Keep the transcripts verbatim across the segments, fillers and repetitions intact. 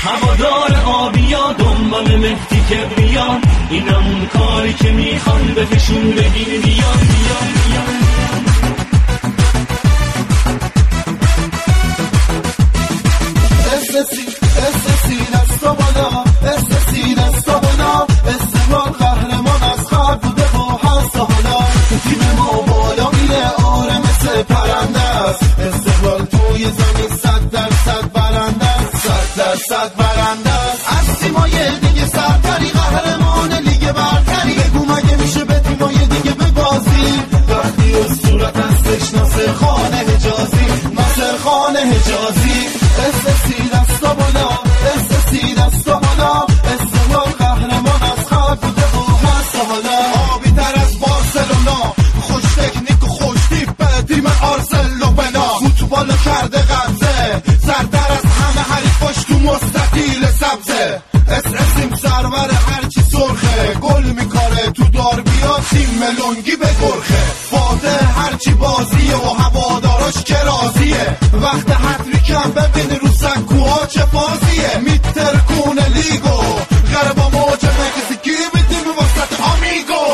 هوادار آبیا دنبال مهدی کبریان، اینم اون کاری که میخوان بهشون بگین بیان بیان بیان. استسی استسی دستا بالا، استسی دستا بالا، استقلال قهرمان از خط بوده و هست حالا. تیم ما بالا میره آره مثل پرنده است، استقلال توی زمین صد درصد برنده است، صد درصد برنده است. از تیمای دیگه سرتری قهرمان لیگ برتری، بگو مگه میشه به تیمای دیگه ببازی وقتی اسطورت هستش ناصر خان حجازی، ناصر خان حجازی. استسی دستا بالا، استسی دستا بالا، استقلال قهرمان از خط بوده و هست حالا. آبی تر از بارسلونا، خوش تکنیک و خوش تیپ تیم آرسنال بنا، فوتبال کرده قبضه سرتر از همه حریفاش تو مستطیل سبزه. اس اسیم سرور هرچی سرخه، گل میکاره تو داربیا تیم ملونگی به گرخه، فاتح هرچی بازیه و هواداراش که راضیه، وقت هتریکم ببین رو سکوها چه فازیه، میتر کونه لیگو غربا موجه مکزیکی بیدیم وسط آمیگو.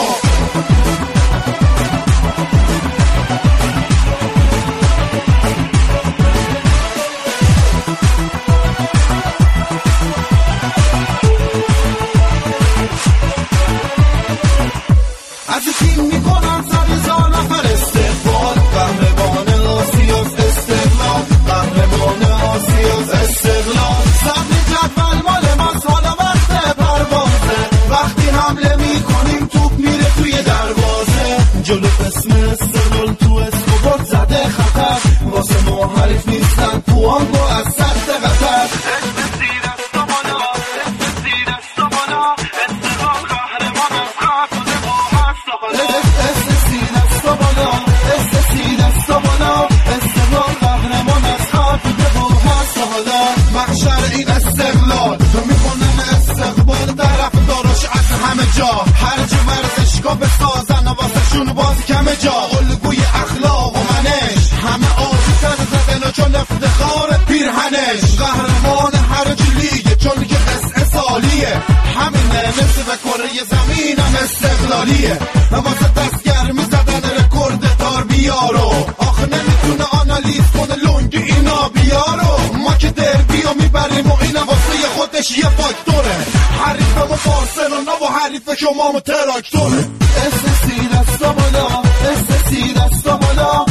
از تیم میکنن سر نفر استقبال، قهرمان آسیاس استقلال، قهرمان آسیاس استقلال. صبر جدول مال ماست حالا وقت پروازه، وقتی حمله میکنیم توپ میره توی دروازه، جلو اسم استقلال تو اسکوبار زده خطر، واسه ما حریف نیستن تو آنگو از سد قطر. استسی دستا بالا، استسی دستا بالا، استقلال قهرمان از خط بوده و هست حالا. استسی دستا بالا، استسی دستا بالا، استقلال قهرمان از خط بوده و هست حالا. محشر این استقلال میکنن استقبال طرف داراش از همه جا، هر جا ورزشگاه بسازن و واسه شون بازی کمه جا، الگوی اخلاق و منش همه آزی تر زدن چون افتخار پیرهنش، قهرمان هر لیگه چون که قصه سالیه، همینه مثل به کره زمین هم استقلالیه، واسه دستگر میزدن رکورد داربیارو، آخه نمیتونه آنالیز کنه لونگی اینا بیارو، ما که دربی رو میبریم و اینا واسه خودش یه فاکتوره، حریف ما بارسلونا و حریف شما ما تراکتوره. استسی دستا بالا، استسی دستا بالا،